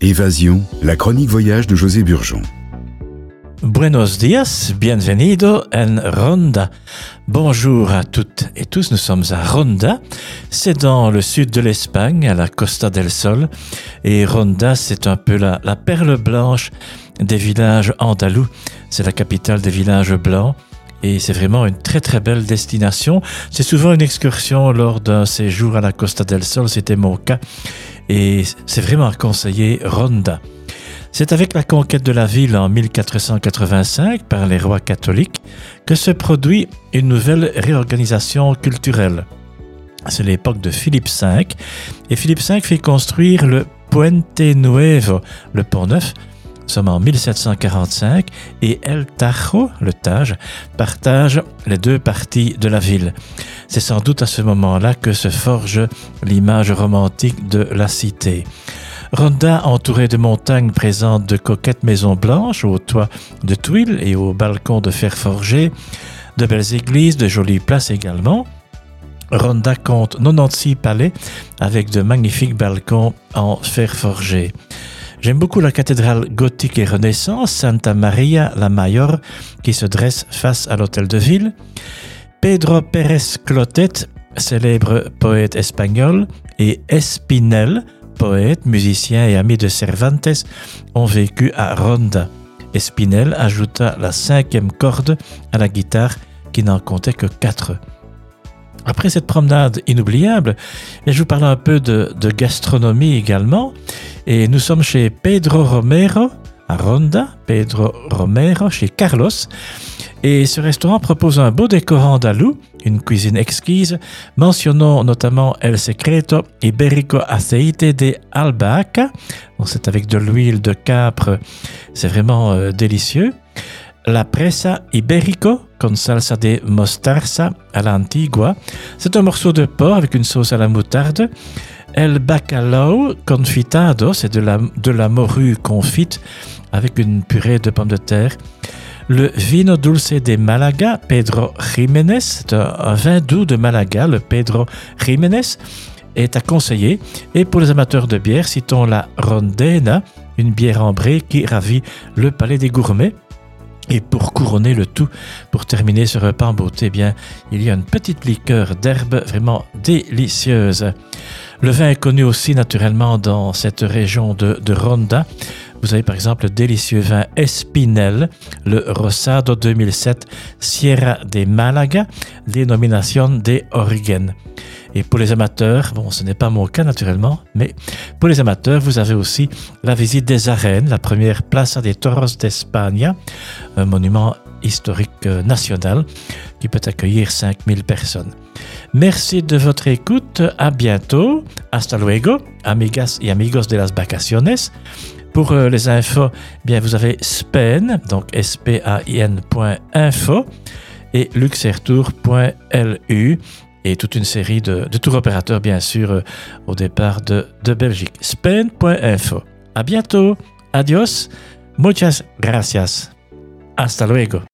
Évasion, la chronique voyage de José Burgeon. Buenos dias, bienvenido en Ronda. Bonjour à toutes et tous, nous sommes à Ronda. C'est dans le sud de l'Espagne, à la Costa del Sol. Et Ronda, c'est un peu la perle blanche des villages andalous. C'est la capitale des villages blancs. Et c'est vraiment une très très belle destination. C'est souvent une excursion lors d'un séjour à la Costa del Sol, c'était mon cas. Et c'est vraiment à conseiller Ronda. C'est avec la conquête de la ville en 1485 par les rois catholiques que se produit une nouvelle réorganisation culturelle. C'est l'époque de Philippe V et Philippe V fait construire le Puente Nuevo, le pont neuf. Nous sommes en 1745 et El Tajo, le Tage, partage les deux parties de la ville. C'est sans doute à ce moment-là que se forge l'image romantique de la cité. Ronda, entourée de montagnes, présente de coquettes maisons blanches aux toits de tuiles et aux balcons de fer forgé, de belles églises, de jolies places également. Ronda compte 96 palais avec de magnifiques balcons en fer forgé. J'aime beaucoup la cathédrale gothique et renaissance, Santa Maria la Mayor, qui se dresse face à l'hôtel de ville. Pedro Pérez Clotet, célèbre poète espagnol, et Espinel, poète, musicien et ami de Cervantes, ont vécu à Ronda. Espinel ajouta la 5e corde à la guitare qui n'en comptait que 4. Après cette promenade inoubliable, je vous parle un peu de gastronomie également. Et nous sommes chez Pedro Romero, à Ronda, Pedro Romero, chez Carlos. Et ce restaurant propose un beau décor andalou, une cuisine exquise. Mentionnons notamment El Secreto Ibérico Aceite de Albahaca. Bon, c'est avec de l'huile de capre, c'est vraiment délicieux. La Presa Ibérico con salsa de mostaza à l'antigua. C'est un morceau de porc avec une sauce à la moutarde. El Bacalao Confitado, c'est de la morue confite avec une purée de pommes de terre. Le Vino Dulce de Malaga, Pedro Jiménez, c'est un vin doux de Malaga, le Pedro Jiménez, est à conseiller. Et pour les amateurs de bière, citons la Rondena, une bière ambrée qui ravit le palais des gourmets. Et pour couronner le tout, pour terminer ce repas en beauté, eh bien, il y a une petite liqueur d'herbe vraiment délicieuse. Le vin est connu aussi naturellement dans cette région de Ronda. Vous avez par exemple le délicieux vin Espinel, le Rosado 2007 Sierra de Malaga, Denominación de Origen. Et pour les amateurs, bon, ce n'est pas mon cas naturellement, mais pour les amateurs, vous avez aussi la visite des arènes, la première Plaza de Toros d'Espagne, un monument historique national qui peut accueillir 5000 personnes. Merci de votre écoute, à bientôt, hasta luego, amigas y amigos de las vacaciones. Pour les infos, bien vous avez Spain, donc spain.info et luxairtour.lu et toute une série de tour opérateurs bien sûr au départ de Belgique. Spain.info. À bientôt. Adios. Muchas gracias. Hasta luego.